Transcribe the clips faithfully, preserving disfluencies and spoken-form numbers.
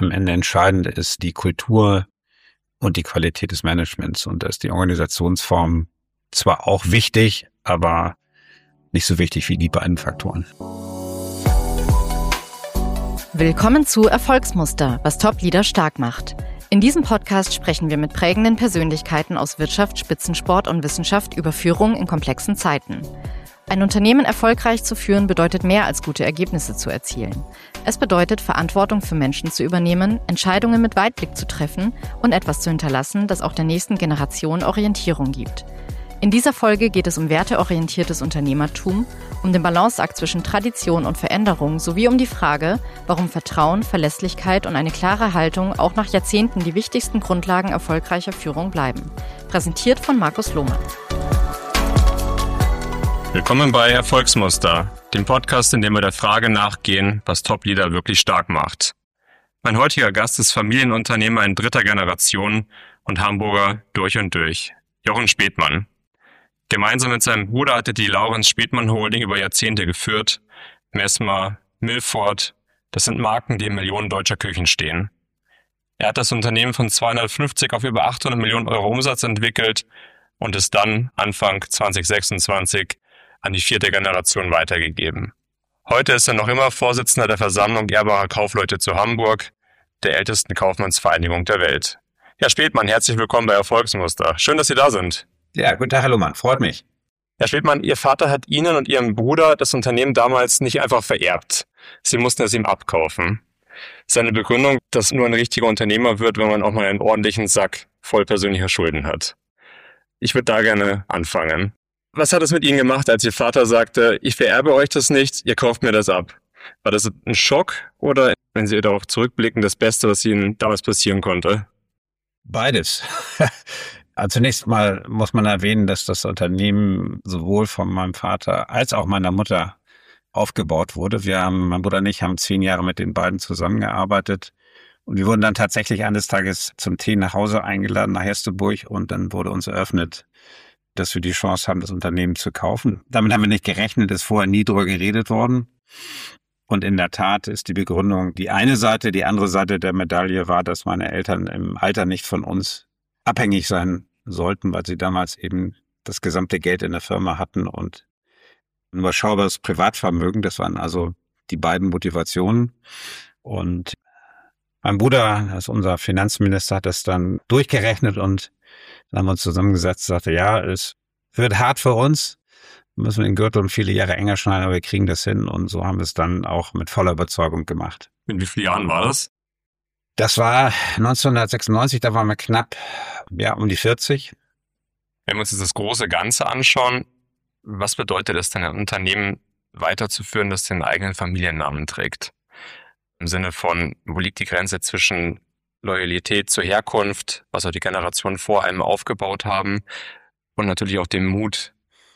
am Ende entscheidend ist die Kultur und die Qualität des Managements. Und da ist die Organisationsform zwar auch wichtig, aber nicht so wichtig wie die beiden Faktoren. Willkommen zu Erfolgsmuster, was Top-Leader stark macht. In diesem Podcast sprechen wir mit prägenden Persönlichkeiten aus Wirtschaft, Spitzensport und Wissenschaft über Führung in komplexen Zeiten. Ein Unternehmen erfolgreich zu führen bedeutet mehr als gute Ergebnisse zu erzielen. Es bedeutet, Verantwortung für Menschen zu übernehmen, Entscheidungen mit Weitblick zu treffen und etwas zu hinterlassen, das auch der nächsten Generation Orientierung gibt. In dieser Folge geht es um werteorientiertes Unternehmertum, um den Balanceakt zwischen Tradition und Veränderung sowie um die Frage, warum Vertrauen, Verlässlichkeit und eine klare Haltung auch nach Jahrzehnten die wichtigsten Grundlagen erfolgreicher Führung bleiben. Präsentiert von Markus Lohmann. Willkommen bei Erfolgsmuster, dem Podcast, in dem wir der Frage nachgehen, was Top-Leader wirklich stark macht. Mein heutiger Gast ist Familienunternehmer in dritter Generation und Hamburger durch und durch, Jochen Spethmann. Gemeinsam mit seinem Bruder hatte die Laurenz Spethmann Holding über Jahrzehnte geführt. Messmer, Milford, das sind Marken, die in Millionen deutscher Küchen stehen. Er hat das Unternehmen von zweihundertfünfzig auf über achthundert Millionen Euro Umsatz entwickelt und es dann Anfang zwanzig sechsundzwanzig an die vierte Generation weitergegeben. Heute ist er noch immer Vorsitzender der Versammlung ehrbarer Kaufleute zu Hamburg, der ältesten Kaufmannsvereinigung der Welt. Herr Spethmann, herzlich willkommen bei Erfolgsmuster. Schön, dass Sie da sind. Ja, guten Tag, Herr Lohmann. Freut mich. Herr Spethmann, Ihr Vater hat Ihnen und Ihrem Bruder das Unternehmen damals nicht einfach vererbt. Sie mussten es ihm abkaufen. Seine Begründung, dass nur ein richtiger Unternehmer wird, wenn man auch mal einen ordentlichen Sack voll persönlicher Schulden hat. Ich würde da gerne anfangen. Was hat es mit Ihnen gemacht, als Ihr Vater sagte, ich vererbe euch das nicht, ihr kauft mir das ab? War das ein Schock oder, wenn Sie darauf zurückblicken, das Beste, was Ihnen damals passieren konnte? Beides. Also zunächst mal muss man erwähnen, dass das Unternehmen sowohl von meinem Vater als auch meiner Mutter aufgebaut wurde. Wir haben, mein Bruder und ich, haben zehn Jahre mit den beiden zusammengearbeitet und wir wurden dann tatsächlich eines Tages zum Tee nach Hause eingeladen, nach Hesteburg, und dann wurde uns eröffnet, dass wir die Chance haben, das Unternehmen zu kaufen. Damit haben wir nicht gerechnet, ist vorher nie drüber geredet worden. Und in der Tat ist die Begründung die eine Seite. Die andere Seite der Medaille war, dass meine Eltern im Alter nicht von uns abhängig sein sollten, weil sie damals eben das gesamte Geld in der Firma hatten und ein überschaubares Privatvermögen. Das waren also die beiden Motivationen. Und mein Bruder, das ist unser Finanzminister, hat das dann durchgerechnet und dann haben wir uns zusammengesetzt und sagte, ja, es wird hart für uns. Wir müssen den Gürtel um viele Jahre enger schneiden, aber wir kriegen das hin. Und so haben wir es dann auch mit voller Überzeugung gemacht. In wie vielen Jahren war das? Das war neunzehnhundertsechsundneunzig, da waren wir knapp, ja, um die vierzig. Wenn wir uns jetzt das große Ganze anschauen, was bedeutet es denn, ein Unternehmen weiterzuführen, das den eigenen Familiennamen trägt? Im Sinne von, wo liegt die Grenze zwischen Loyalität zur Herkunft, was auch die Generationen vor einem aufgebaut haben, und natürlich auch dem Mut,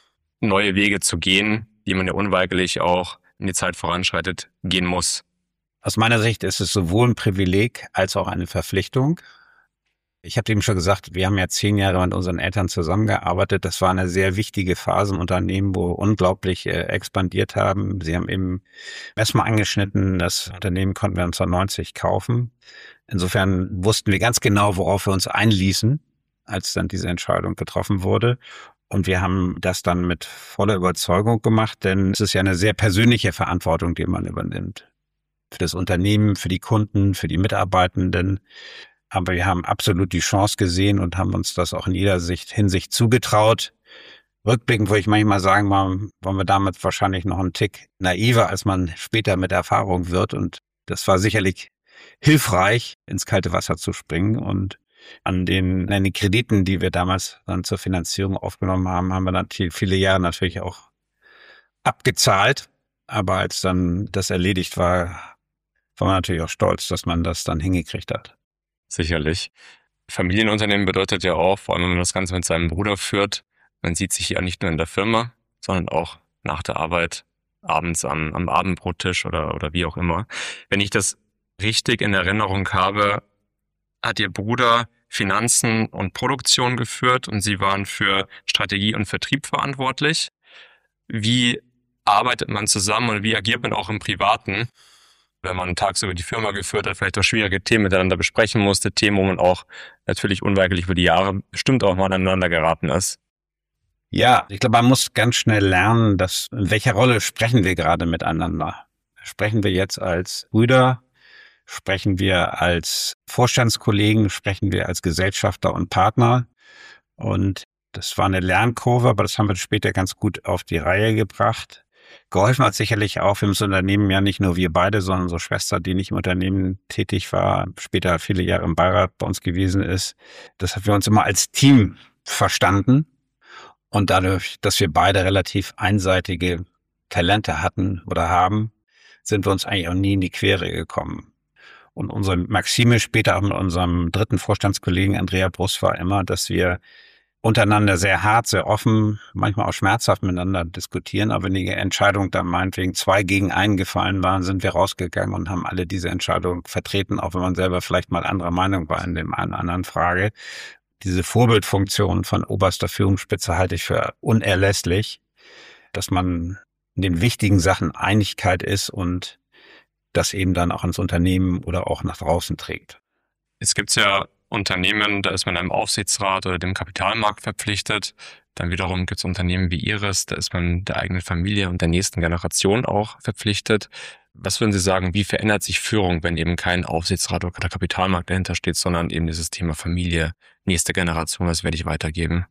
neue Wege zu gehen, die man ja unweigerlich auch in die Zeit voranschreitet, gehen muss. Aus meiner Sicht ist es sowohl ein Privileg als auch eine Verpflichtung. Ich habe eben schon gesagt, wir haben ja zehn Jahre mit unseren Eltern zusammengearbeitet. Das war eine sehr wichtige Phase im Unternehmen, wo wir unglaublich äh, expandiert haben. Sie haben eben erstmal angeschnitten, das Unternehmen konnten wir neunzehnhundertneunzig kaufen. Insofern wussten wir ganz genau, worauf wir uns einließen, als dann diese Entscheidung getroffen wurde. Und wir haben das dann mit voller Überzeugung gemacht, denn es ist ja eine sehr persönliche Verantwortung, die man übernimmt. Für das Unternehmen, für die Kunden, für die Mitarbeitenden. Aber wir haben absolut die Chance gesehen und haben uns das auch in jeder Sicht, Hinsicht zugetraut. Rückblickend würde ich manchmal sagen, waren wir damit wahrscheinlich noch einen Tick naiver, als man später mit Erfahrung wird. Und das war sicherlich hilfreich, ins kalte Wasser zu springen. Und an den, an den Krediten, die wir damals dann zur Finanzierung aufgenommen haben, haben wir dann viele Jahre natürlich auch abgezahlt. Aber als dann das erledigt war, war man natürlich auch stolz, dass man das dann hingekriegt hat. Sicherlich. Familienunternehmen bedeutet ja auch, vor allem wenn man das Ganze mit seinem Bruder führt, man sieht sich ja nicht nur in der Firma, sondern auch nach der Arbeit, abends am, am Abendbrottisch oder, oder wie auch immer. Wenn ich das richtig in Erinnerung habe, hat Ihr Bruder Finanzen und Produktion geführt und Sie waren für Strategie und Vertrieb verantwortlich. Wie arbeitet man zusammen und wie agiert man auch im Privaten, wenn man tagsüber die Firma geführt hat, vielleicht auch schwierige Themen miteinander besprechen musste, Themen, wo man auch natürlich unweigerlich über die Jahre bestimmt auch mal aneinander geraten ist. Ja, ich glaube, man muss ganz schnell lernen, dass in welcher Rolle sprechen wir gerade miteinander. Sprechen wir jetzt als Brüder? Sprechen wir als Vorstandskollegen? Sprechen wir als Gesellschafter und Partner? Und das war eine Lernkurve, aber das haben wir später ganz gut auf die Reihe gebracht. Geholfen hat sicherlich auch, wir haben das Unternehmen ja nicht nur wir beide, sondern unsere Schwester, die nicht im Unternehmen tätig war, später viele Jahre im Beirat bei uns gewesen ist. Das haben wir uns immer als Team verstanden. Und dadurch, dass wir beide relativ einseitige Talente hatten oder haben, sind wir uns eigentlich auch nie in die Quere gekommen. Und unsere Maxime später auch mit unserem dritten Vorstandskollegen Andrea Brust war immer, dass wir untereinander sehr hart, sehr offen, manchmal auch schmerzhaft miteinander diskutieren. Aber wenn die Entscheidung dann meinetwegen zwei gegen einen gefallen waren, sind wir rausgegangen und haben alle diese Entscheidung vertreten, auch wenn man selber vielleicht mal anderer Meinung war in dem einen oder anderen Frage. Diese Vorbildfunktion von oberster Führungsspitze halte ich für unerlässlich, dass man in den wichtigen Sachen Einigkeit ist und das eben dann auch ins Unternehmen oder auch nach draußen trägt. Es gibt ja Unternehmen, da ist man einem Aufsichtsrat oder dem Kapitalmarkt verpflichtet. Dann wiederum gibt es Unternehmen wie Ihres, da ist man der eigenen Familie und der nächsten Generation auch verpflichtet. Was würden Sie sagen, wie verändert sich Führung, wenn eben kein Aufsichtsrat oder der Kapitalmarkt dahinter steht, sondern eben dieses Thema Familie, nächste Generation, was werde ich weitergeben?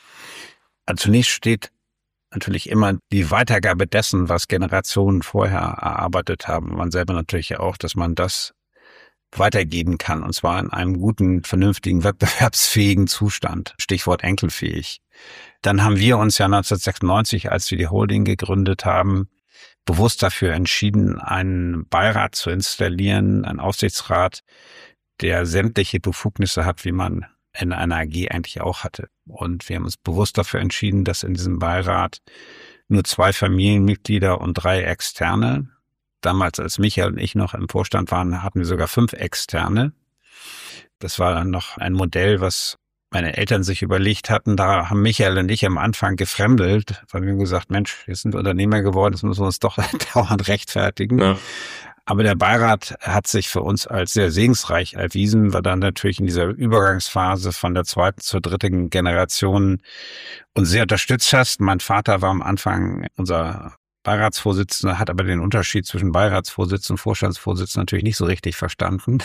Also zunächst steht natürlich immer die Weitergabe dessen, was Generationen vorher erarbeitet haben. Man selber natürlich auch, dass man das weitergeben kann, und zwar in einem guten, vernünftigen, wettbewerbsfähigen Zustand. Stichwort enkelfähig. Dann haben wir uns ja neunzehnhundertsechsundneunzig, als wir die Holding gegründet haben, bewusst dafür entschieden, einen Beirat zu installieren, einen Aufsichtsrat, der sämtliche Befugnisse hat, wie man in einer A G eigentlich auch hatte. Und wir haben uns bewusst dafür entschieden, dass in diesem Beirat nur zwei Familienmitglieder und drei Externe. Damals, als Michael und ich noch im Vorstand waren, hatten wir sogar fünf Externe. Das war dann noch ein Modell, was meine Eltern sich überlegt hatten. Da haben Michael und ich am Anfang gefremdelt, weil wir gesagt, Mensch, jetzt sind wir Unternehmer geworden, das müssen wir uns doch dauernd rechtfertigen. Ja. Aber der Beirat hat sich für uns als sehr segensreich erwiesen, weil dann natürlich in dieser Übergangsphase von der zweiten zur dritten Generation uns sehr unterstützt hast. Mein Vater war am Anfang unser Beiratsvorsitzender, hat aber den Unterschied zwischen Beiratsvorsitzenden und Vorstandsvorsitzenden natürlich nicht so richtig verstanden.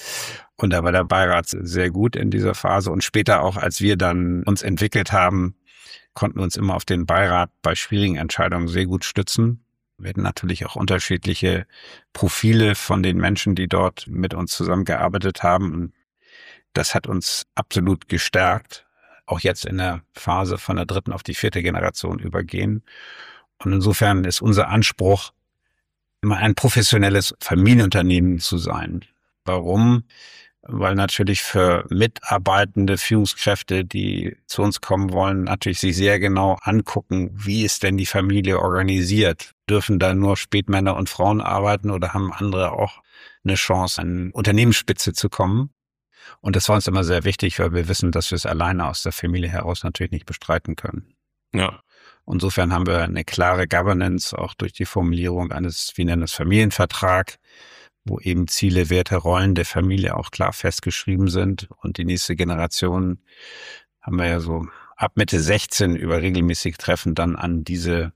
Und da war der Beirat sehr gut in dieser Phase. Und später auch, als wir dann uns entwickelt haben, konnten wir uns immer auf den Beirat bei schwierigen Entscheidungen sehr gut stützen. Wir hatten natürlich auch unterschiedliche Profile von den Menschen, die dort mit uns zusammengearbeitet haben. Und das hat uns absolut gestärkt, auch jetzt in der Phase von der dritten auf die vierte Generation übergehen. Und insofern ist unser Anspruch, immer ein professionelles Familienunternehmen zu sein. Warum? Weil natürlich für mitarbeitende Führungskräfte, die zu uns kommen wollen, natürlich sich sehr genau angucken, wie ist denn die Familie organisiert? Dürfen da nur Spätmänner und Frauen arbeiten oder haben andere auch eine Chance, an Unternehmensspitze zu kommen? Und das war uns immer sehr wichtig, weil wir wissen, dass wir es alleine aus der Familie heraus natürlich nicht bestreiten können. Ja. Insofern haben wir eine klare Governance, auch durch die Formulierung eines, wie nennen wir es, Familienvertrag, wo eben Ziele, Werte, Rollen der Familie auch klar festgeschrieben sind. Und die nächste Generation haben wir ja so ab Mitte sechzehn über regelmäßig Treffen dann an diese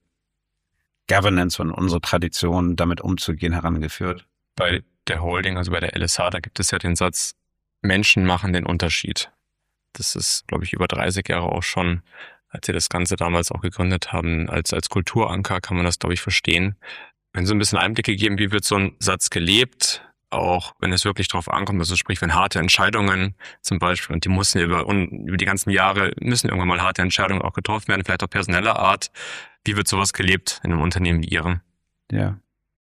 Governance und unsere Tradition, damit umzugehen, herangeführt. Bei der Holding, also bei der L S H, da gibt es ja den Satz, Menschen machen den Unterschied. Das ist, glaube ich, über dreißig Jahre auch schon, als sie das Ganze damals auch gegründet haben, als als Kulturanker kann man das, glaube ich, verstehen. Wenn Sie ein bisschen Einblicke geben, wie wird so ein Satz gelebt, auch wenn es wirklich drauf ankommt, also sprich, wenn harte Entscheidungen zum Beispiel, und die mussten über, über die ganzen Jahre, müssen irgendwann mal harte Entscheidungen auch getroffen werden, vielleicht auch personeller Art. Wie wird sowas gelebt in einem Unternehmen wie Ihrem? Ja.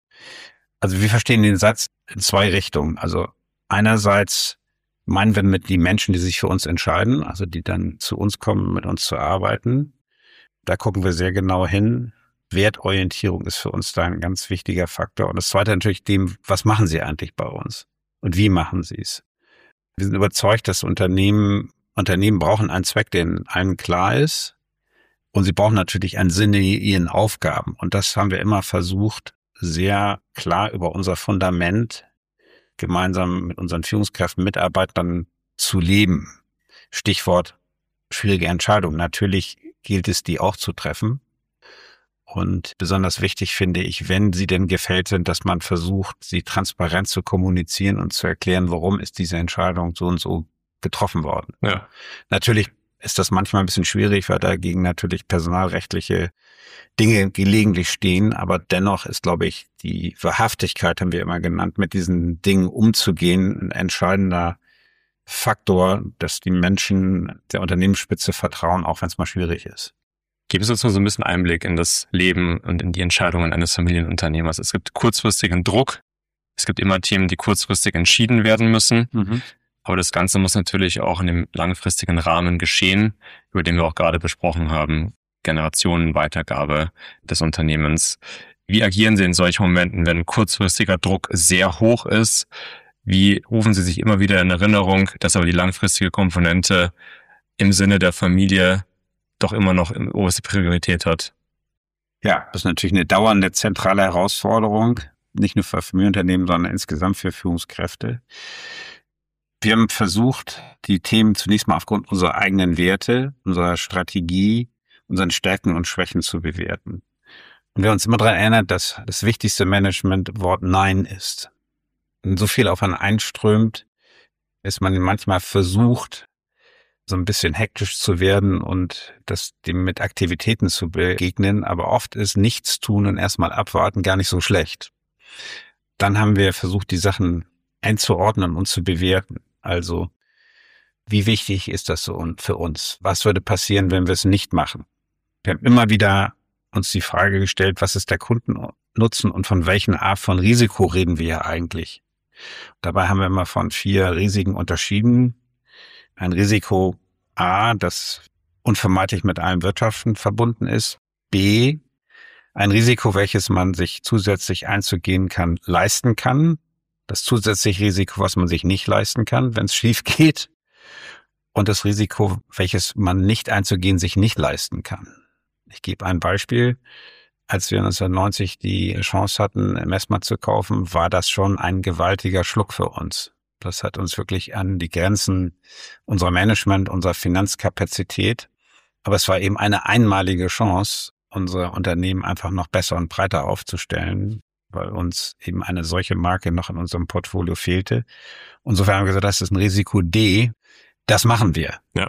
Also wir verstehen den Satz in zwei Richtungen. Also einerseits meinen wir mit die Menschen, die sich für uns entscheiden, also die dann zu uns kommen, mit uns zu arbeiten. Da gucken wir sehr genau hin. Wertorientierung ist für uns da ein ganz wichtiger Faktor. Und das Zweite natürlich dem, was machen sie eigentlich bei uns? Und wie machen sie es? Wir sind überzeugt, dass Unternehmen, Unternehmen brauchen einen Zweck, der allen klar ist. Und sie brauchen natürlich einen Sinn in ihren Aufgaben. Und das haben wir immer versucht, sehr klar über unser Fundament gemeinsam mit unseren Führungskräften, Mitarbeitern zu leben. Stichwort schwierige Entscheidungen. Natürlich gilt es, die auch zu treffen. Und besonders wichtig finde ich, wenn sie denn gefällt sind, dass man versucht, sie transparent zu kommunizieren und zu erklären, warum ist diese Entscheidung so und so getroffen worden. Ja. Natürlich ist das manchmal ein bisschen schwierig, weil dagegen natürlich personalrechtliche Dinge gelegentlich stehen. Aber dennoch ist, glaube ich, die Wahrhaftigkeit, haben wir immer genannt, mit diesen Dingen umzugehen, ein entscheidender Faktor, dass die Menschen der Unternehmensspitze vertrauen, auch wenn es mal schwierig ist. Geben Sie uns nur so ein bisschen Einblick in das Leben und in die Entscheidungen eines Familienunternehmers. Es gibt kurzfristigen Druck. Es gibt immer Themen, die kurzfristig entschieden werden müssen. Mhm. Aber das Ganze muss natürlich auch in dem langfristigen Rahmen geschehen, über den wir auch gerade besprochen haben. Generationenweitergabe des Unternehmens. Wie agieren Sie in solchen Momenten, wenn kurzfristiger Druck sehr hoch ist? Wie rufen Sie sich immer wieder in Erinnerung, dass aber die langfristige Komponente im Sinne der Familie doch immer noch oberste Priorität hat? Ja, das ist natürlich eine dauernde zentrale Herausforderung, nicht nur für Familienunternehmen, sondern insgesamt für Führungskräfte. Wir haben versucht, die Themen zunächst mal aufgrund unserer eigenen Werte, unserer Strategie, unseren Stärken und Schwächen zu bewerten. Und wir haben uns immer daran erinnert, dass das wichtigste Management-Wort Nein ist. Und so viel auf einen einströmt, ist man manchmal versucht, so ein bisschen hektisch zu werden und das dem mit Aktivitäten zu begegnen. Aber oft ist nichts tun und erstmal abwarten gar nicht so schlecht. Dann haben wir versucht, die Sachen einzuordnen und zu bewerten. Also, wie wichtig ist das so für uns? Was würde passieren, wenn wir es nicht machen? Wir haben immer wieder uns die Frage gestellt, was ist der Kundennutzen und von welchen Art von Risiko reden wir hier eigentlich? Dabei haben wir immer von vier Risiken unterschieden. Ein Risiko A, das unvermeidlich mit allem Wirtschaften verbunden ist. B, ein Risiko, welches man sich zusätzlich einzugehen kann, leisten kann. Das zusätzliche Risiko, was man sich nicht leisten kann, wenn es schief geht. Und das Risiko, welches man nicht einzugehen, sich nicht leisten kann. Ich gebe ein Beispiel. Als wir neunzehnhundertneunzig die Chance hatten, Messmer zu kaufen, war das schon ein gewaltiger Schluck für uns. Das hat uns wirklich an die Grenzen unserer Management, unserer Finanzkapazität. Aber es war eben eine einmalige Chance, unser Unternehmen einfach noch besser und breiter aufzustellen, weil uns eben eine solche Marke noch in unserem Portfolio fehlte. Insofern haben wir gesagt, das ist ein Risiko D. Das machen wir. Ja.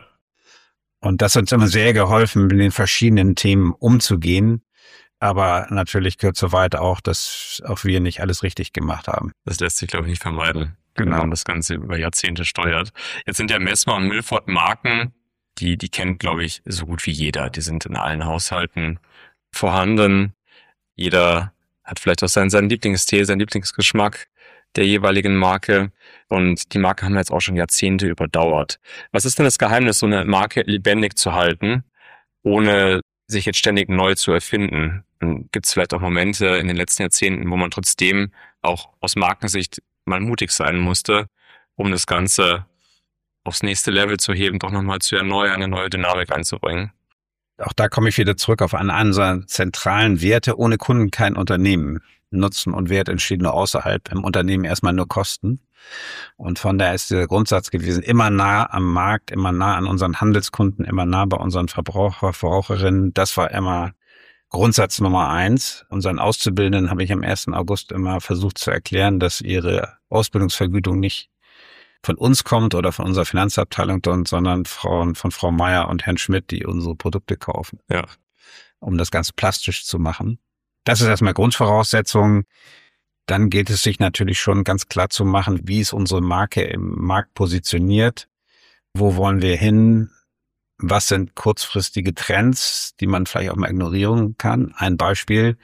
Und das hat uns immer sehr geholfen, mit den verschiedenen Themen umzugehen. Aber natürlich gehört so weit auch, dass auch wir nicht alles richtig gemacht haben. Das lässt sich, glaube ich, nicht vermeiden. Genau. Wenn man das Ganze über Jahrzehnte steuert. Jetzt sind ja Messmer und Milford Marken, die, die kennt, glaube ich, so gut wie jeder. Die sind in allen Haushalten vorhanden. Jeder hat vielleicht auch seinen, seinen Lieblingstee, seinen Lieblingsgeschmack der jeweiligen Marke. Und die Marke haben wir jetzt auch schon Jahrzehnte überdauert. Was ist denn das Geheimnis, so eine Marke lebendig zu halten, ohne sich jetzt ständig neu zu erfinden? Gibt es vielleicht auch Momente in den letzten Jahrzehnten, wo man trotzdem auch aus Markensicht mal mutig sein musste, um das Ganze aufs nächste Level zu heben, doch nochmal zu erneuern, eine neue Dynamik einzubringen? Auch da komme ich wieder zurück auf einen unserer zentralen Werte. Ohne Kunden kein Unternehmen. Nutzen und Wert entstehen nur außerhalb. Im Unternehmen erstmal nur Kosten. Und von daher ist der Grundsatz gewesen, immer nah am Markt, immer nah an unseren Handelskunden, immer nah bei unseren Verbraucher, Verbraucherinnen. Das war immer Grundsatz Nummer eins. Unseren Auszubildenden habe ich am ersten August immer versucht zu erklären, dass ihre Ausbildungsvergütung nicht von uns kommt oder von unserer Finanzabteilung, sondern von, von Frau Meier und Herrn Schmidt, die unsere Produkte kaufen. Ja. Um das ganz plastisch zu machen. Das ist erstmal Grundvoraussetzung. Dann gilt es sich natürlich schon ganz klar zu machen, wie ist unsere Marke im Markt positioniert? Wo wollen wir hin? Was sind kurzfristige Trends, die man vielleicht auch mal ignorieren kann? Ein Beispiel,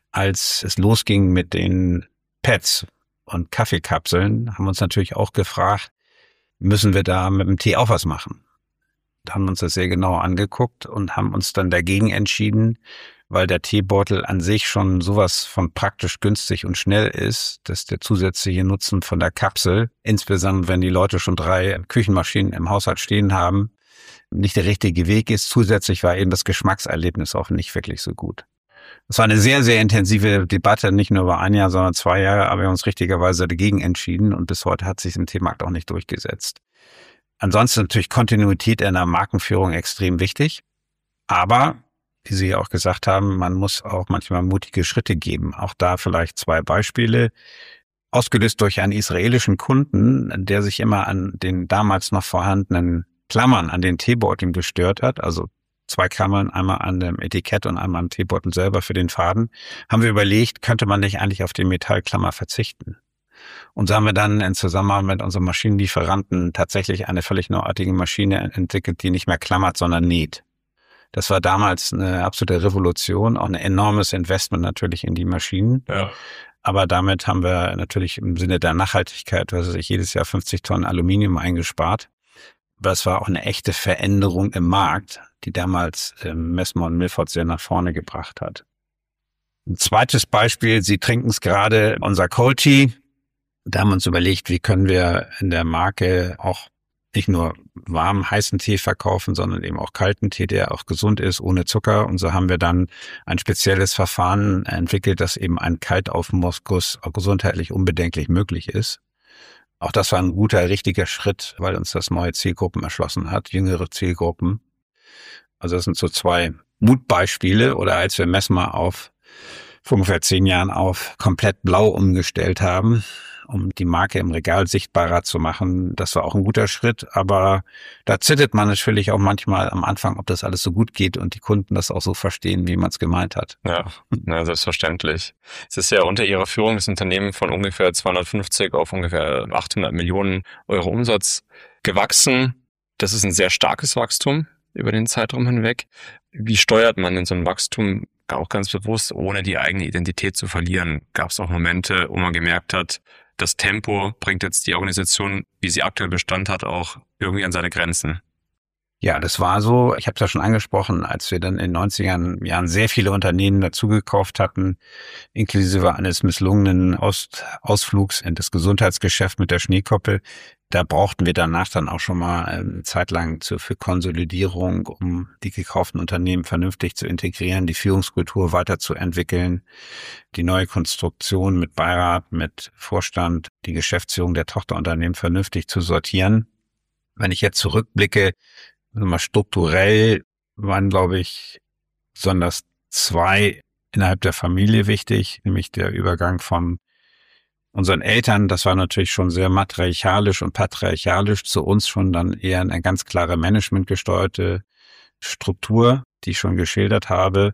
als es losging mit den Pads und Kaffeekapseln, haben wir uns natürlich auch gefragt, müssen wir da mit dem Tee auch was machen? Da haben wir uns das sehr genau angeguckt und haben uns dann dagegen entschieden, weil der Teebeutel an sich schon sowas von praktisch günstig und schnell ist, dass der zusätzliche Nutzen von der Kapsel, insbesondere wenn die Leute schon drei Küchenmaschinen im Haushalt stehen haben, nicht der richtige Weg ist. Zusätzlich war eben das Geschmackserlebnis auch nicht wirklich so gut. Es war eine sehr, sehr intensive Debatte, nicht nur über ein Jahr, sondern zwei Jahre, aber wir haben uns richtigerweise dagegen entschieden und bis heute hat sich im T-Markt auch nicht durchgesetzt. Ansonsten natürlich Kontinuität in der Markenführung extrem wichtig, aber wie Sie ja auch gesagt haben, man muss auch manchmal mutige Schritte geben. Auch da vielleicht zwei Beispiele. Ausgelöst durch einen israelischen Kunden, der sich immer an den damals noch vorhandenen Klammern an den Teebeuteln gestört hat, also zwei Klammern, einmal an dem Etikett und einmal am Teebeutel selber für den Faden, haben wir überlegt, könnte man nicht eigentlich auf die Metallklammer verzichten? Und so haben wir dann in Zusammenarbeit mit unserem Maschinenlieferanten tatsächlich eine völlig neuartige Maschine entwickelt, die nicht mehr klammert, sondern näht. Das war damals eine absolute Revolution, auch ein enormes Investment natürlich in die Maschinen. Ja. Aber damit haben wir natürlich im Sinne der Nachhaltigkeit, was weiß ich, jedes Jahr fünfzig Tonnen Aluminium eingespart. Aber es war auch eine echte Veränderung im Markt, die damals ähm, Messmer und Milford sehr nach vorne gebracht hat. Ein zweites Beispiel, Sie trinken es gerade, unser Cold Tea. Da haben wir uns überlegt, wie können wir in der Marke auch nicht nur warmen, heißen Tee verkaufen, sondern eben auch kalten Tee, der auch gesund ist, ohne Zucker. Und so haben wir dann ein spezielles Verfahren entwickelt, dass eben ein Kaltaufguss auch gesundheitlich unbedenklich möglich ist. Auch das war ein guter, richtiger Schritt, weil uns das neue Zielgruppen erschlossen hat, jüngere Zielgruppen. Also das sind so zwei Mutbeispiele. Oder als wir Messmer auf vor ungefähr zehn Jahren auf komplett blau umgestellt haben, um die Marke im Regal sichtbarer zu machen. Das war auch ein guter Schritt, aber da zittert man natürlich auch manchmal am Anfang, ob das alles so gut geht und die Kunden das auch so verstehen, wie man es gemeint hat. Ja, na, selbstverständlich. Es ist ja unter Ihrer Führung das Unternehmen von ungefähr zweihundertfünfzig auf ungefähr achthundert Millionen Euro Umsatz gewachsen. Das ist ein sehr starkes Wachstum über den Zeitraum hinweg. Wie steuert man denn so ein Wachstum auch ganz bewusst, ohne die eigene Identität zu verlieren? Gab es auch Momente, wo man gemerkt hat, das Tempo bringt jetzt die Organisation, wie sie aktuell Bestand hat, auch irgendwie an seine Grenzen? Ja, das war so. Ich habe es ja schon angesprochen, als wir dann in den neunziger Jahren sehr viele Unternehmen dazugekauft hatten, inklusive eines misslungenen Aus- Ausflugs in das Gesundheitsgeschäft mit der Schneekoppel. Da brauchten wir danach dann auch schon mal eine Zeit lang zu, für Konsolidierung, um die gekauften Unternehmen vernünftig zu integrieren, die Führungskultur weiterzuentwickeln, die neue Konstruktion mit Beirat, mit Vorstand, die Geschäftsführung der Tochterunternehmen vernünftig zu sortieren. Wenn ich jetzt zurückblicke, mal strukturell waren, glaube ich, besonders zwei innerhalb der Familie wichtig, nämlich der Übergang von unseren Eltern, das war natürlich schon sehr matriarchalisch und patriarchalisch, zu uns schon dann eher eine ganz klare managementgesteuerte Struktur, die ich schon geschildert habe.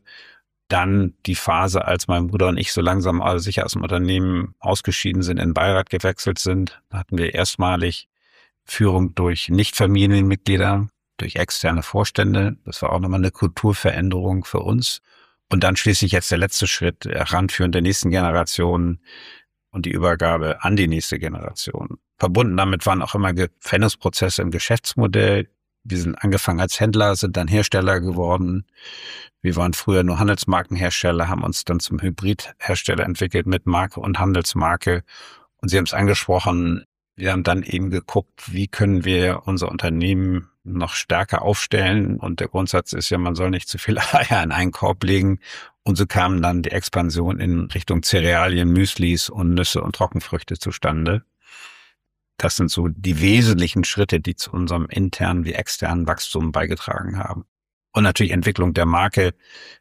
Dann die Phase, als mein Bruder und ich so langsam also sicher aus dem Unternehmen ausgeschieden sind, in den Beirat gewechselt sind. Da hatten wir erstmalig Führung durch Nicht-Familienmitglieder, durch externe Vorstände. Das war auch nochmal eine Kulturveränderung für uns. Und dann schließlich jetzt der letzte Schritt, Heranführen der nächsten Generation und die Übergabe an die nächste Generation. Verbunden damit waren auch immer Veränderungsprozesse im Geschäftsmodell. Wir sind angefangen als Händler, sind dann Hersteller geworden. Wir waren früher nur Handelsmarkenhersteller, haben uns dann zum Hybridhersteller entwickelt mit Marke und Handelsmarke. Und Sie haben es angesprochen, wir haben dann eben geguckt, wie können wir unser Unternehmen noch stärker aufstellen. Und der Grundsatz ist ja, man soll nicht zu viele Eier in einen Korb legen. Und so kam dann die Expansion in Richtung Cerealien, Müslis und Nüsse und Trockenfrüchte zustande. Das sind so die wesentlichen Schritte, die zu unserem internen wie externen Wachstum beigetragen haben. Und natürlich Entwicklung der Marke.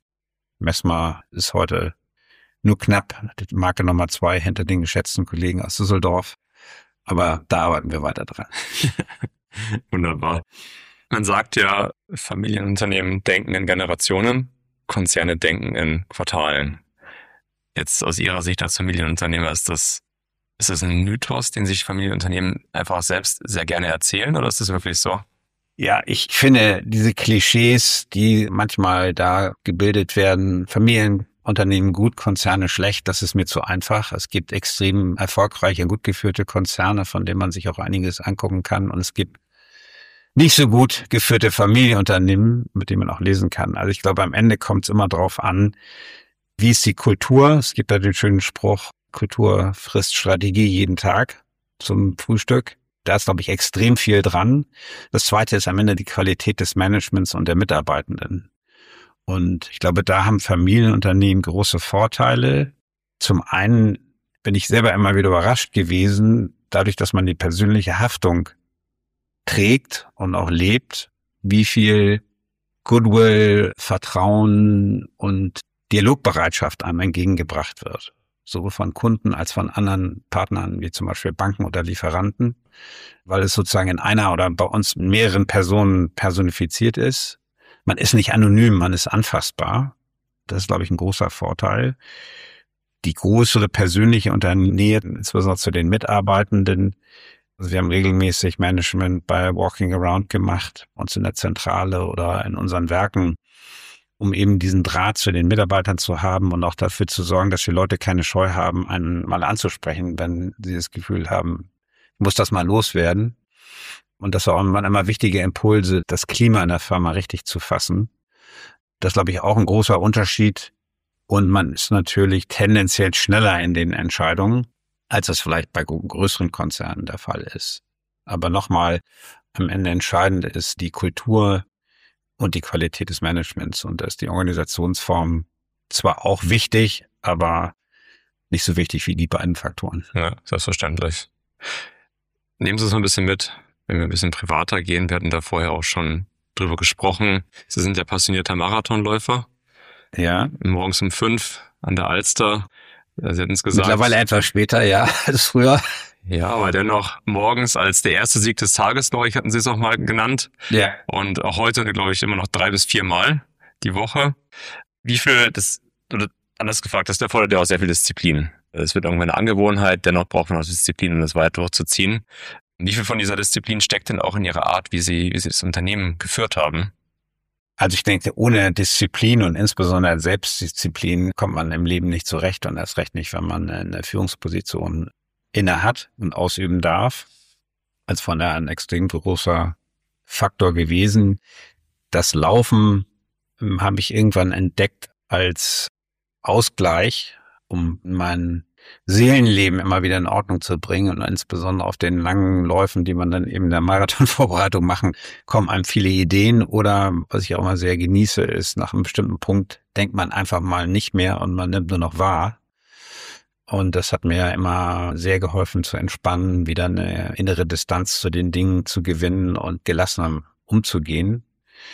Messmer ist heute nur knapp die Marke Nummer zwei hinter den geschätzten Kollegen aus Düsseldorf. Aber da arbeiten wir weiter dran. Wunderbar. Man sagt ja, Familienunternehmen denken in Generationen, Konzerne denken in Quartalen. Jetzt aus Ihrer Sicht als Familienunternehmer, ist das, ist das ein Mythos, den sich Familienunternehmen einfach selbst sehr gerne erzählen, oder ist das wirklich so? Ja, ich finde diese Klischees, die manchmal da gebildet werden, Familienunternehmen gut, Konzerne schlecht, das ist mir zu einfach. Es gibt extrem erfolgreiche, gut geführte Konzerne, von denen man sich auch einiges angucken kann. Und es gibt nicht so gut geführte Familienunternehmen, mit denen man auch lesen kann. Also ich glaube, am Ende kommt es immer drauf an, wie ist die Kultur? Es gibt da den schönen Spruch, Kultur frisst Strategie jeden Tag zum Frühstück. Da ist, glaube ich, extrem viel dran. Das Zweite ist am Ende die Qualität des Managements und der Mitarbeitenden. Und ich glaube, da haben Familienunternehmen große Vorteile. Zum einen bin ich selber immer wieder überrascht gewesen, dadurch, dass man die persönliche Haftung trägt und auch lebt, wie viel Goodwill, Vertrauen und Dialogbereitschaft einem entgegengebracht wird. Sowohl von Kunden als von anderen Partnern, wie zum Beispiel Banken oder Lieferanten, weil es sozusagen in einer oder bei uns in mehreren Personen personifiziert ist. Man ist nicht anonym, man ist anfassbar. Das ist, glaube ich, ein großer Vorteil. Die größere persönliche Nähe, insbesondere zu den Mitarbeitenden. Also wir haben regelmäßig Management bei Walking Around gemacht, uns in der Zentrale oder in unseren Werken, um eben diesen Draht zu den Mitarbeitern zu haben und auch dafür zu sorgen, dass die Leute keine Scheu haben, einen mal anzusprechen, wenn sie das Gefühl haben, muss das mal loswerden. Und das waren immer wichtige Impulse, das Klima in der Firma richtig zu fassen. Das ist, glaube ich, auch ein großer Unterschied. Und man ist natürlich tendenziell schneller in den Entscheidungen, als es vielleicht bei größeren Konzernen der Fall ist. Aber nochmal, am Ende entscheidend ist die Kultur und die Qualität des Managements. Und da ist die Organisationsform zwar auch wichtig, aber nicht so wichtig wie die beiden Faktoren. Ja, selbstverständlich. Nehmen Sie es mal ein bisschen mit, wenn wir ein bisschen privater gehen. Wir hatten da vorher auch schon drüber gesprochen. Sie sind ja passionierter Marathonläufer. Ja. Morgens um fünf an der Alster. Sie hatten es gesagt. Mittlerweile etwas später, ja, als früher. Ja, aber dennoch morgens als der erste Sieg des Tages, glaube ich, hatten Sie es auch mal genannt. Ja. Und auch heute, glaube ich, immer noch drei bis vier Mal die Woche. Wie viel, das, oder anders gefragt, das erfordert ja auch sehr viel Disziplin. Es wird irgendwann eine Angewohnheit, dennoch braucht man auch Disziplin, um das weiter durchzuziehen. Wie viel von dieser Disziplin steckt denn auch in Ihrer Art, wie Sie, wie Sie das Unternehmen geführt haben? Also ich denke, ohne Disziplin und insbesondere Selbstdisziplin kommt man im Leben nicht zurecht und erst recht nicht, wenn man eine Führungsposition inne hat und ausüben darf. Als von daher ein extrem großer Faktor gewesen. Das Laufen habe ich irgendwann entdeckt als Ausgleich, um mein Seelenleben immer wieder in Ordnung zu bringen und insbesondere auf den langen Läufen, die man dann eben in der Marathonvorbereitung machen, kommen einem viele Ideen oder was ich auch immer sehr genieße, ist nach einem bestimmten Punkt denkt man einfach mal nicht mehr und man nimmt nur noch wahr. Und das hat mir immer sehr geholfen zu entspannen, wieder eine innere Distanz zu den Dingen zu gewinnen und gelassener umzugehen.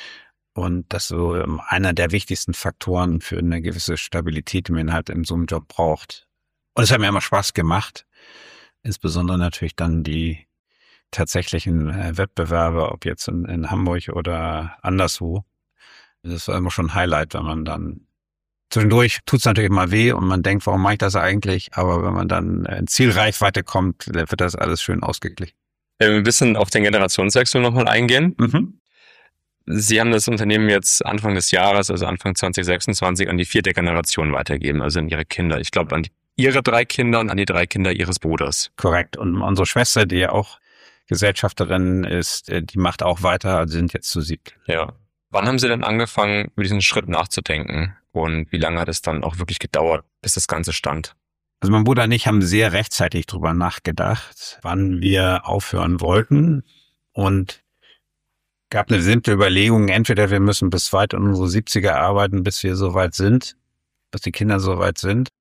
Und das ist so einer der wichtigsten Faktoren für eine gewisse Stabilität, die man halt in so einem Job braucht. Und es hat mir immer Spaß gemacht, insbesondere natürlich dann die tatsächlichen Wettbewerbe, ob jetzt in, in Hamburg oder anderswo. Das war immer schon ein Highlight, wenn man dann zwischendurch tut es natürlich mal weh und man denkt, warum mache ich das eigentlich? Aber wenn man dann in Zielreichweite kommt, dann wird das alles schön ausgeglichen. Wenn wir ein bisschen auf den Generationswechsel nochmal eingehen. Mhm. Sie haben das Unternehmen jetzt Anfang des Jahres, also Anfang zwanzig sechsundzwanzig, an die vierte Generation weitergeben, also an Ihre Kinder. Ich glaube, an die, Ihre drei Kinder und an die drei Kinder Ihres Bruders. Korrekt. Und unsere Schwester, die ja auch Gesellschafterin ist, die macht auch weiter, also sind jetzt zu siebt. Ja. Wann haben Sie denn angefangen, über diesen Schritt nachzudenken? Und wie lange hat es dann auch wirklich gedauert, bis das Ganze stand? Also mein Bruder und ich haben sehr rechtzeitig drüber nachgedacht, wann wir aufhören wollten. Und gab eine simple Überlegung, entweder wir müssen bis weit in unsere siebziger arbeiten, bis wir so weit sind, bis die Kinder so weit sind.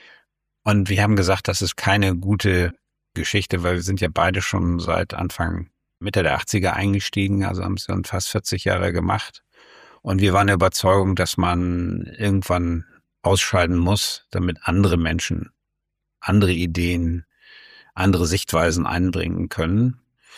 Und wir haben gesagt, das ist keine gute Geschichte, weil wir sind ja beide schon seit Anfang, Mitte der achtziger eingestiegen, also haben es dann fast vierzig Jahre gemacht. Und wir waren der Überzeugung, dass man irgendwann ausscheiden muss, damit andere Menschen andere Ideen, andere Sichtweisen einbringen können.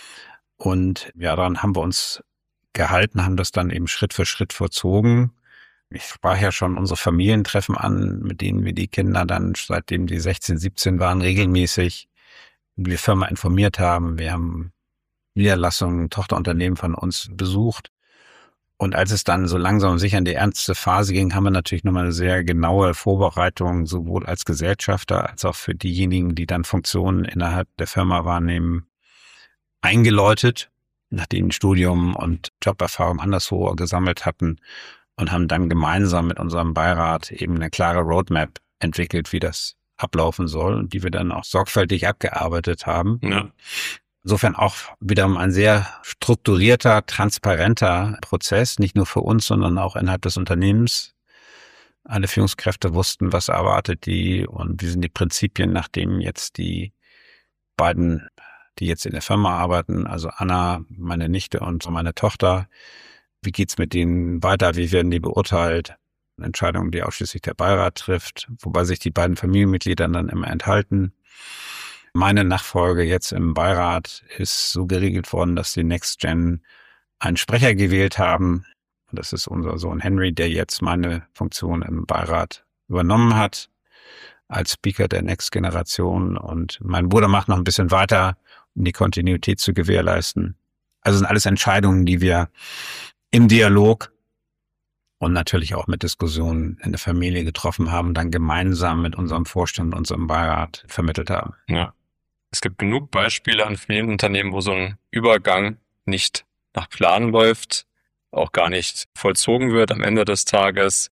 Und ja, daran haben wir uns gehalten, haben das dann eben Schritt für Schritt vollzogen. Ich sprach ja schon unsere Familientreffen an, mit denen wir die Kinder dann, seitdem die sechzehn, siebzehn waren, regelmäßig über die Firma informiert haben. Wir haben Niederlassungen, Tochterunternehmen von uns besucht. Und als es dann so langsam und sicher in die ernste Phase ging, haben wir natürlich nochmal eine sehr genaue Vorbereitung, sowohl als Gesellschafter als auch für diejenigen, die dann Funktionen innerhalb der Firma wahrnehmen, eingeläutet, nachdem Studium und Joberfahrung anderswo gesammelt hatten und haben dann gemeinsam mit unserem Beirat eben eine klare Roadmap entwickelt, wie das ablaufen soll und die wir dann auch sorgfältig abgearbeitet haben. Ja. Insofern auch wiederum ein sehr strukturierter, transparenter Prozess, nicht nur für uns, sondern auch innerhalb des Unternehmens. Alle Führungskräfte wussten, was erwartet die und wie sind die Prinzipien, nach denen jetzt die beiden, die jetzt in der Firma arbeiten, also Anna, meine Nichte und meine Tochter, wie geht's mit denen weiter, wie werden die beurteilt? Entscheidungen, die ausschließlich der Beirat trifft, wobei sich die beiden Familienmitglieder dann immer enthalten. Meine Nachfolge jetzt im Beirat ist so geregelt worden, dass die NextGen einen Sprecher gewählt haben. Das ist unser Sohn Henry, der jetzt meine Funktion im Beirat übernommen hat als Speaker der Next Generation. Und mein Bruder macht noch ein bisschen weiter, um die Kontinuität zu gewährleisten. Also sind alles Entscheidungen, die wir im Dialog und natürlich auch mit Diskussionen in der Familie getroffen haben, dann gemeinsam mit unserem Vorstand und unserem Beirat vermittelt haben. Ja. Es gibt genug Beispiele an Familienunternehmen, wo so ein Übergang nicht nach Plan läuft, auch gar nicht vollzogen wird am Ende des Tages.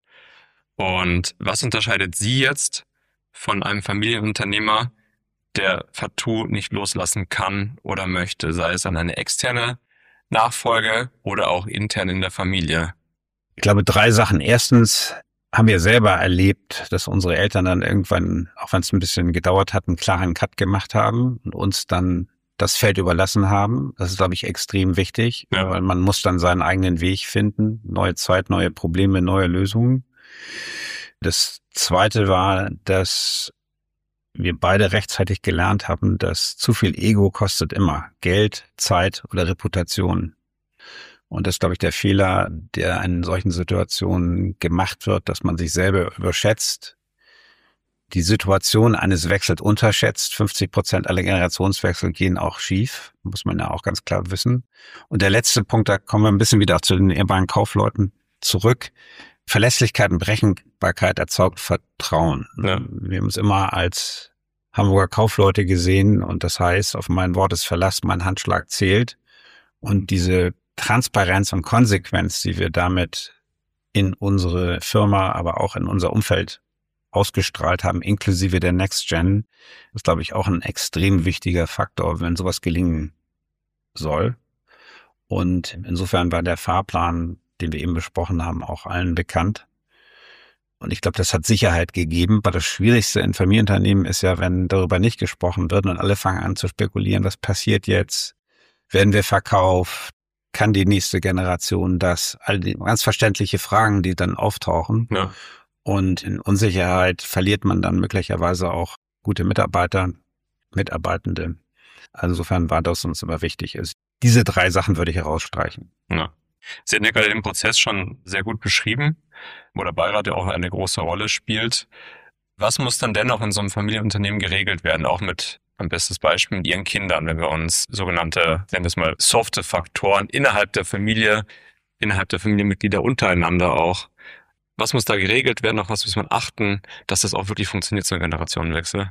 Und was unterscheidet Sie jetzt von einem Familienunternehmer, der partout nicht loslassen kann oder möchte, sei es an eine externe Nachfolge oder auch intern in der Familie? Ich glaube, drei Sachen. Erstens haben wir selber erlebt, dass unsere Eltern dann irgendwann, auch wenn es ein bisschen gedauert hat, einen klaren Cut gemacht haben und uns dann das Feld überlassen haben. Das ist, glaube ich, extrem wichtig, ja. Weil man muss dann seinen eigenen Weg finden. Neue Zeit, neue Probleme, neue Lösungen. Das Zweite war, dass wir beide rechtzeitig gelernt haben, dass zu viel Ego kostet immer Geld, Zeit oder Reputation. Und das ist, glaube ich, der Fehler, der in solchen Situationen gemacht wird, dass man sich selber überschätzt, die Situation eines Wechsels unterschätzt. fünfzig Prozent aller Generationswechsel gehen auch schief, muss man ja auch ganz klar wissen. Und der letzte Punkt, da kommen wir ein bisschen wieder zu den ehemaligen Kaufleuten zurück. Verlässlichkeit und Berechenbarkeit erzeugt Vertrauen. Ja. Wir haben uns immer als Hamburger Kaufleute gesehen und das heißt, auf mein Wort ist Verlass, mein Handschlag zählt. Und diese Transparenz und Konsequenz, die wir damit in unsere Firma, aber auch in unser Umfeld ausgestrahlt haben, inklusive der NextGen, ist, glaube ich, auch ein extrem wichtiger Faktor, wenn sowas gelingen soll. Und insofern war der Fahrplan, den wir eben besprochen haben, auch allen bekannt. Und ich glaube, das hat Sicherheit gegeben, weil das Schwierigste in Familienunternehmen ist ja, wenn darüber nicht gesprochen wird und alle fangen an zu spekulieren, was passiert jetzt, werden wir verkauft, kann die nächste Generation das, all die ganz verständliche Fragen, die dann auftauchen. Ja. Und in Unsicherheit verliert man dann möglicherweise auch gute Mitarbeiter, Mitarbeitende. Also insofern war das uns immer wichtig ist. Diese drei Sachen würde ich herausstreichen. Ja. Sie hatten ja gerade den Prozess schon sehr gut beschrieben, wo der Beirat ja auch eine große Rolle spielt. Was muss dann dennoch in so einem Familienunternehmen geregelt werden, auch mit, am bestes Beispiel, mit Ihren Kindern, wenn wir uns sogenannte, nennen wir es mal, softe Faktoren innerhalb der Familie, innerhalb der Familienmitglieder untereinander auch. Was muss da geregelt werden, auf was muss man achten, dass das auch wirklich funktioniert, so ein Generationenwechsel?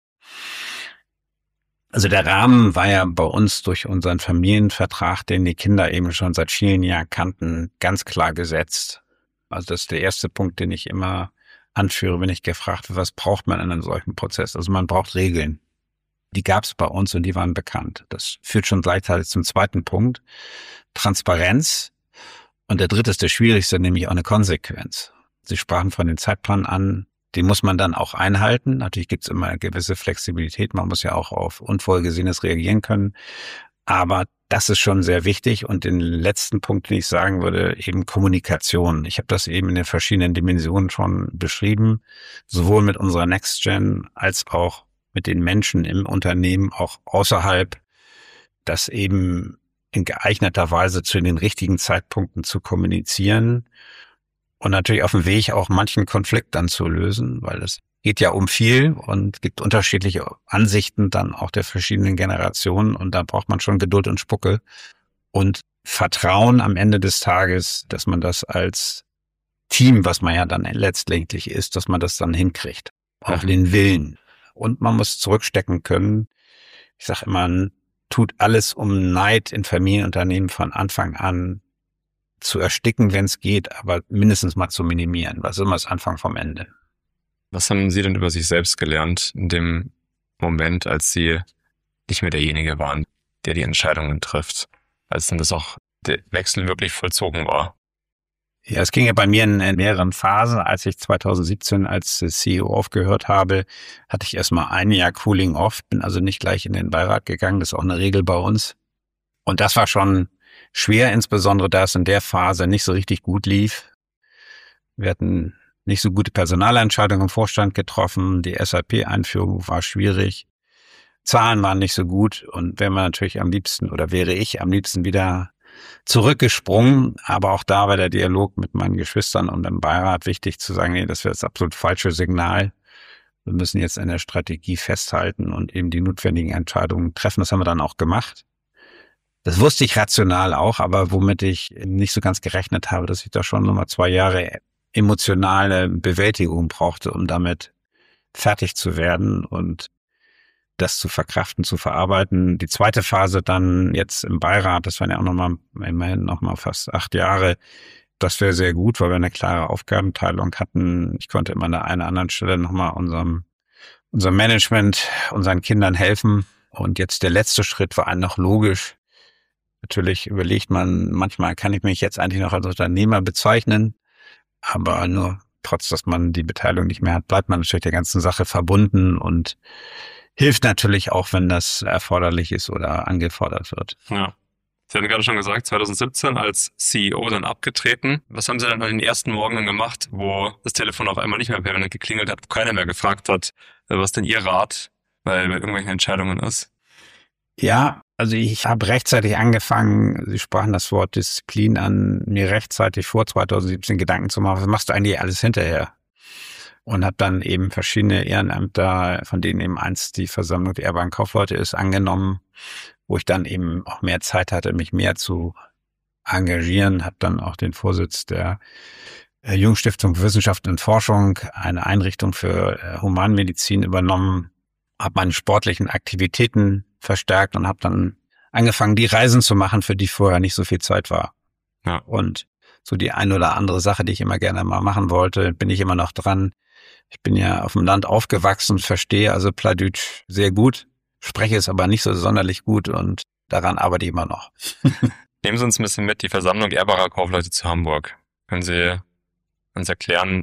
Also der Rahmen war ja bei uns durch unseren Familienvertrag, den die Kinder eben schon seit vielen Jahren kannten, ganz klar gesetzt. Also das ist der erste Punkt, den ich immer anführe, wenn ich gefragt werde, was braucht man in einem solchen Prozess? Also man braucht Regeln. Die gab es bei uns und die waren bekannt. Das führt schon gleichzeitig zum zweiten Punkt. Transparenz. Und der dritte ist der schwierigste, nämlich auch eine Konsequenz. Sie sprachen von dem Zeitplan an. Den muss man dann auch einhalten. Natürlich gibt es immer eine gewisse Flexibilität. Man muss ja auch auf Unvorhergesehenes reagieren können. Aber das ist schon sehr wichtig. Und den letzten Punkt, den ich sagen würde, eben Kommunikation. Ich habe das eben in den verschiedenen Dimensionen schon beschrieben, sowohl mit unserer NextGen als auch mit den Menschen im Unternehmen, auch außerhalb, das eben in geeigneter Weise zu den richtigen Zeitpunkten zu kommunizieren. Und natürlich auf dem Weg auch manchen Konflikt dann zu lösen, weil es geht ja um viel und gibt unterschiedliche Ansichten dann auch der verschiedenen Generationen und da braucht man schon Geduld und Spucke und Vertrauen am Ende des Tages, dass man das als Team, was man ja dann letztendlich ist, dass man das dann hinkriegt. Auch den Willen. Und man muss zurückstecken können. Ich sage immer, man tut alles, um Neid in Familienunternehmen von Anfang an zu ersticken, wenn es geht, aber mindestens mal zu minimieren. Was ist immer das Anfang vom Ende? Was haben Sie denn über sich selbst gelernt in dem Moment, als Sie nicht mehr derjenige waren? der die Entscheidungen trifft, als dann das auch der Wechsel wirklich vollzogen war? Ja, es ging ja bei mir in, in mehreren Phasen. Als ich zweitausendsiebzehn als C E O aufgehört habe, hatte ich erstmal ein Jahr Cooling Off, bin also nicht gleich in den Beirat gegangen. Das ist auch eine Regel bei uns. Und das war schon schwer, insbesondere da es in der Phase nicht so richtig gut lief. Wir hatten nicht so gute Personalentscheidungen im Vorstand getroffen. Die S A P-Einführung war schwierig. Zahlen waren nicht so gut. Und wäre man natürlich am liebsten oder wäre ich am liebsten wieder zurückgesprungen. Aber auch da war der Dialog mit meinen Geschwistern und dem Beirat wichtig zu sagen, nee, das wäre das absolut falsche Signal. Wir müssen jetzt an der Strategie festhalten und eben die notwendigen Entscheidungen treffen. Das haben wir dann auch gemacht. Das wusste ich rational auch, aber womit ich nicht so ganz gerechnet habe, dass ich da schon nochmal zwei Jahre emotionale Bewältigung brauchte, um damit fertig zu werden und das zu verkraften, zu verarbeiten. Die zweite Phase dann jetzt im Beirat, das waren ja auch nochmal, immerhin nochmal fast acht Jahre. Das wäre sehr gut, weil wir eine klare Aufgabenteilung hatten. Ich konnte immer an der einen oder anderen Stelle nochmal unserem, unserem Management, unseren Kindern helfen. Und jetzt der letzte Schritt war noch logisch. Natürlich überlegt man, manchmal kann ich mich jetzt eigentlich noch als Unternehmer bezeichnen, aber nur trotz, dass man die Beteiligung nicht mehr hat, bleibt man natürlich der ganzen Sache verbunden und hilft natürlich auch, wenn das erforderlich ist oder angefordert wird. Ja. Sie hatten gerade schon gesagt, zweitausendsiebzehn als C E O dann abgetreten. Was haben Sie dann an den ersten Morgen gemacht, wo das Telefon auf einmal nicht mehr permanent geklingelt hat, wo keiner mehr gefragt hat, was denn Ihr Rat bei, bei irgendwelchen Entscheidungen ist? Ja, also ich habe rechtzeitig angefangen, Sie sprachen das Wort Disziplin an, mir rechtzeitig vor zweitausendsiebzehn Gedanken zu machen, was machst du eigentlich alles hinterher? Und habe dann eben verschiedene Ehrenämter, von denen eben eins die Versammlung der Ehrbaren Kaufleute ist, angenommen, wo ich dann eben auch mehr Zeit hatte, mich mehr zu engagieren, habe dann auch den Vorsitz der Jungstiftung für Wissenschaft und Forschung, eine Einrichtung für Humanmedizin übernommen, habe meine sportlichen Aktivitäten verstärkt und habe dann angefangen, die Reisen zu machen, für die vorher nicht so viel Zeit war. Ja. Und so die ein oder andere Sache, die ich immer gerne mal machen wollte, bin ich immer noch dran. Ich bin ja auf dem Land aufgewachsen, verstehe also Plattdeutsch sehr gut, spreche es aber nicht so sonderlich gut und daran arbeite ich immer noch. Nehmen Sie uns ein bisschen mit, die Versammlung ehrbarer Kaufleute zu Hamburg. Können Sie uns erklären,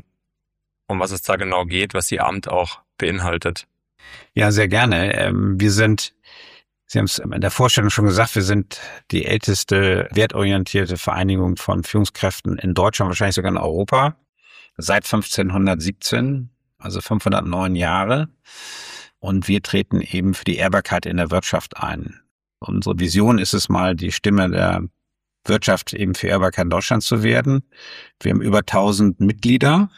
um was es da genau geht, was Ihr Amt auch beinhaltet? Ja, sehr gerne. Wir sind, Sie haben es in der Vorstellung schon gesagt, wir sind die älteste wertorientierte Vereinigung von Führungskräften in Deutschland, wahrscheinlich sogar in Europa, seit fünfzehnhundertsiebzehn, also fünfhundertneun Jahre. Und wir treten eben für die Ehrbarkeit in der Wirtschaft ein. Unsere Vision ist es mal, die Stimme der Wirtschaft eben für Ehrbarkeit in Deutschland zu werden. Wir haben über tausend Mitglieder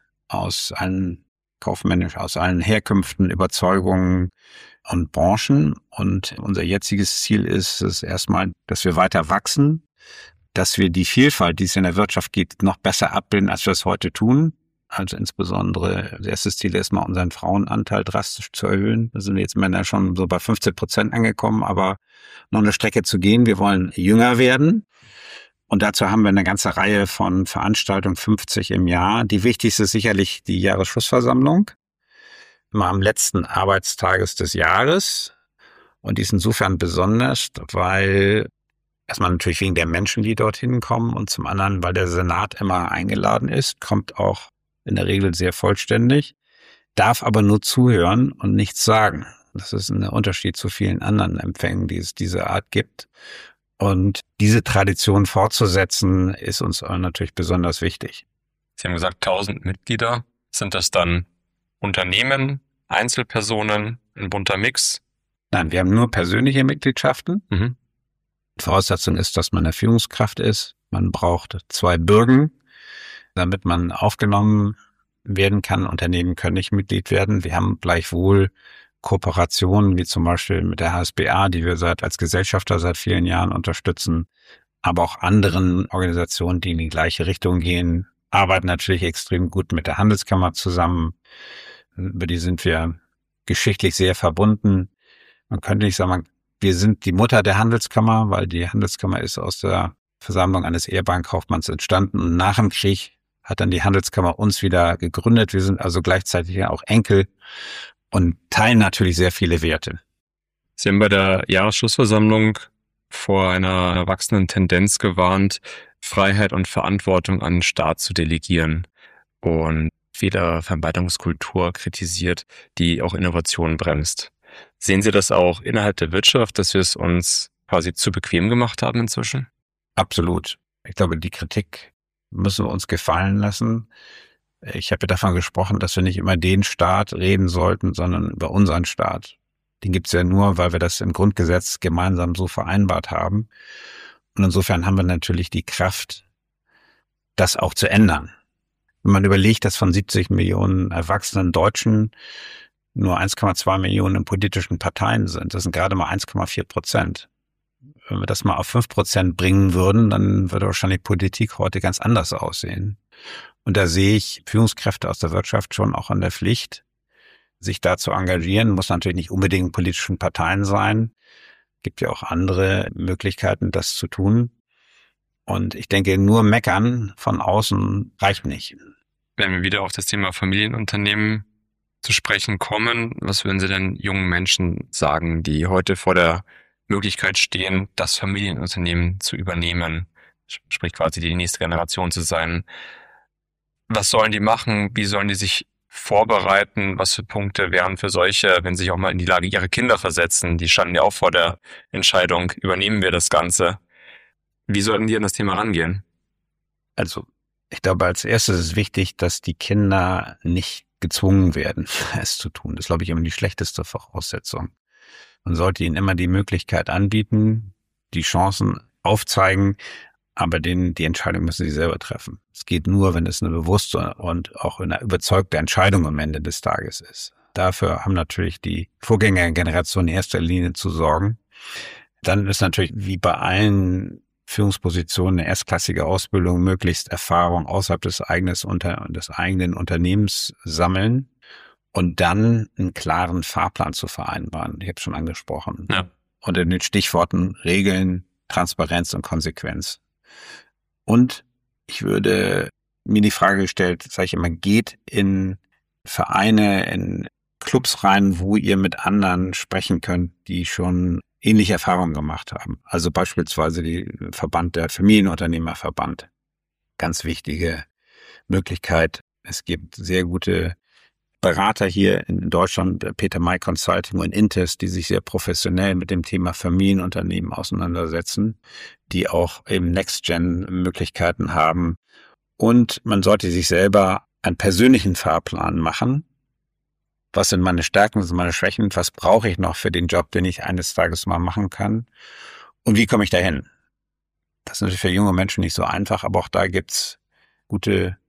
aus allen kaufmännisch, aus allen Herkünften, Überzeugungen und Branchen. Und unser jetziges Ziel ist es erstmal, dass wir weiter wachsen, dass wir die Vielfalt, die es in der Wirtschaft gibt, noch besser abbilden, als wir es heute tun. Also insbesondere, das erste Ziel ist mal, unseren Frauenanteil drastisch zu erhöhen. Da sind wir jetzt Männer schon so bei fünfzehn Prozent angekommen, aber noch eine Strecke zu gehen. Wir wollen jünger werden. Und dazu haben wir eine ganze Reihe von Veranstaltungen, fünfzig im Jahr. Die wichtigste ist sicherlich die Jahresschlussversammlung, immer am letzten Arbeitstages des Jahres. Und die ist insofern besonders, weil erstmal natürlich wegen der Menschen, die dorthin kommen, und zum anderen, weil der Senat immer eingeladen ist, kommt auch in der Regel sehr vollständig, darf aber nur zuhören und nichts sagen. Das ist ein Unterschied zu vielen anderen Empfängen, die es dieser Art gibt. Und diese Tradition fortzusetzen, ist uns natürlich besonders wichtig. Sie haben gesagt, tausend Mitglieder. Sind das dann Unternehmen, Einzelpersonen, ein bunter Mix? Nein, wir haben nur persönliche Mitgliedschaften. Mhm. Voraussetzung ist, dass man eine Führungskraft ist. Man braucht zwei Bürgen, damit man aufgenommen werden kann. Unternehmen können nicht Mitglied werden. Wir haben gleichwohl Kooperationen, wie zum Beispiel mit der H S B A, die wir seit als Gesellschafter seit vielen Jahren unterstützen, aber auch anderen Organisationen, die in die gleiche Richtung gehen, arbeiten natürlich extrem gut mit der Handelskammer zusammen. Über die sind wir geschichtlich sehr verbunden. Man könnte nicht sagen, wir sind die Mutter der Handelskammer, weil die Handelskammer ist aus der Versammlung eines ehrbaren Kaufmanns entstanden und nach dem Krieg hat dann die Handelskammer uns wieder gegründet. Wir sind also gleichzeitig ja auch Enkel und teilen natürlich sehr viele Werte. Sie haben bei der Jahresschlussversammlung vor einer wachsenden Tendenz gewarnt, Freiheit und Verantwortung an den Staat zu delegieren und viele Verwaltungskultur kritisiert, die auch Innovation bremst. Sehen Sie das auch innerhalb der Wirtschaft, dass wir es uns quasi zu bequem gemacht haben inzwischen? Absolut. Ich glaube, die Kritik müssen wir uns gefallen lassen. Ich habe ja davon gesprochen, dass wir nicht immer den Staat reden sollten, sondern über unseren Staat. Den gibt's ja nur, weil wir das im Grundgesetz gemeinsam so vereinbart haben. Und insofern haben wir natürlich die Kraft, das auch zu ändern. Wenn man überlegt, dass von siebzig Millionen erwachsenen Deutschen nur eins Komma zwei Millionen in politischen Parteien sind, das sind gerade mal eins Komma vier Prozent. Wenn wir das mal auf fünf Prozent bringen würden, dann würde wahrscheinlich Politik heute ganz anders aussehen. Und da sehe ich Führungskräfte aus der Wirtschaft schon auch an der Pflicht, sich da zu engagieren. Muss natürlich nicht unbedingt in politischen Parteien sein. Gibt ja auch andere Möglichkeiten, das zu tun. Und ich denke, nur meckern von außen reicht nicht. Wenn wir wieder auf das Thema Familienunternehmen zu sprechen kommen, was würden Sie denn jungen Menschen sagen, die heute vor der Möglichkeit stehen, das Familienunternehmen zu übernehmen, sprich quasi die nächste Generation zu sein? Was sollen die machen? Wie sollen die sich vorbereiten? Was für Punkte wären für solche, wenn sie sich auch mal in die Lage ihrer Kinder versetzen? Die standen ja auch vor der Entscheidung, übernehmen wir das Ganze? Wie sollten die an das Thema rangehen? Also ich glaube, als erstes ist wichtig, dass die Kinder nicht gezwungen werden, es zu tun. Das ist, glaube ich, immer die schlechteste Voraussetzung. Man sollte ihnen immer die Möglichkeit anbieten, die Chancen aufzeigen, aber denen, die Entscheidung müssen sie selber treffen. Es geht nur, wenn es eine bewusste und auch eine überzeugte Entscheidung am Ende des Tages ist. Dafür haben natürlich die Vorgängergenerationen in erster Linie zu sorgen. Dann ist natürlich wie bei allen Führungspositionen eine erstklassige Ausbildung, möglichst Erfahrung außerhalb des eigenen, unter, des eigenen Unternehmens sammeln und dann einen klaren Fahrplan zu vereinbaren. Ich habe es schon angesprochen. Ja. Unter den Stichworten Regeln, Transparenz und Konsequenz. Und ich würde mir die Frage gestellt, sage ich immer, geht in Vereine, in Clubs rein, wo ihr mit anderen sprechen könnt, die schon ähnliche Erfahrungen gemacht haben. Also beispielsweise die Verband, der Familienunternehmerverband. Ganz wichtige Möglichkeit. Es gibt sehr gute Berater hier in Deutschland, Peter May Consulting und Intes, die sich sehr professionell mit dem Thema Familienunternehmen auseinandersetzen, die auch eben Next-Gen-Möglichkeiten haben. Und man sollte sich selber einen persönlichen Fahrplan machen. Was sind meine Stärken, was sind meine Schwächen? Was brauche ich noch für den Job, den ich eines Tages mal machen kann? Und wie komme ich dahin? Das ist natürlich für junge Menschen nicht so einfach, aber auch da gibt's gute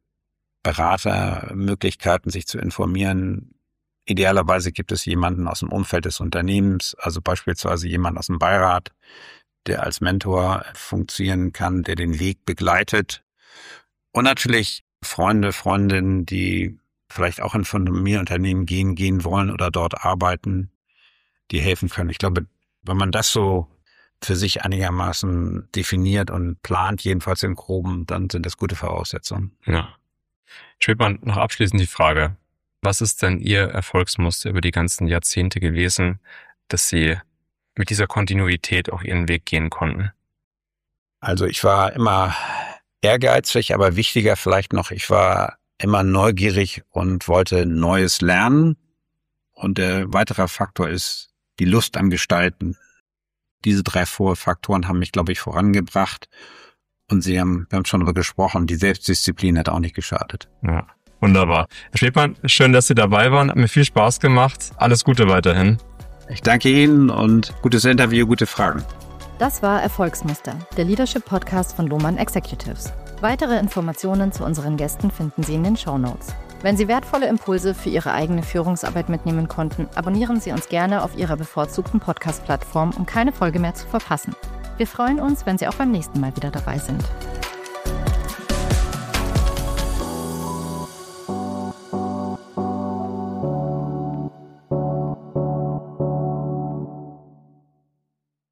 Beratermöglichkeiten, sich zu informieren. Idealerweise gibt es jemanden aus dem Umfeld des Unternehmens, also beispielsweise jemand aus dem Beirat, der als Mentor fungieren kann, der den Weg begleitet. Und natürlich Freunde, Freundinnen, die vielleicht auch in Familienunternehmen gehen, gehen wollen oder dort arbeiten, die helfen können. Ich glaube, wenn man das so für sich einigermaßen definiert und plant, jedenfalls im Groben, dann sind das gute Voraussetzungen. Ja. Ich will mal noch abschließend die Frage, was ist denn Ihr Erfolgsmuster über die ganzen Jahrzehnte gewesen, dass Sie mit dieser Kontinuität auch Ihren Weg gehen konnten? Also ich war immer ehrgeizig, aber wichtiger vielleicht noch, ich war immer neugierig und wollte Neues lernen. Und der weitere Faktor ist die Lust am Gestalten. Diese drei Faktoren haben mich, glaube ich, vorangebracht. Und Sie haben, wir haben schon darüber gesprochen, die Selbstdisziplin hat auch nicht geschadet. Ja, wunderbar. Herr Schwebmann, schön, dass Sie dabei waren. Hat mir viel Spaß gemacht. Alles Gute weiterhin. Ich danke Ihnen und gutes Interview, gute Fragen. Das war Erfolgsmuster, der Leadership-Podcast von Lohmann Executives. Weitere Informationen zu unseren Gästen finden Sie in den Shownotes. Wenn Sie wertvolle Impulse für Ihre eigene Führungsarbeit mitnehmen konnten, abonnieren Sie uns gerne auf Ihrer bevorzugten Podcast-Plattform, um keine Folge mehr zu verpassen. Wir freuen uns, wenn Sie auch beim nächsten Mal wieder dabei sind.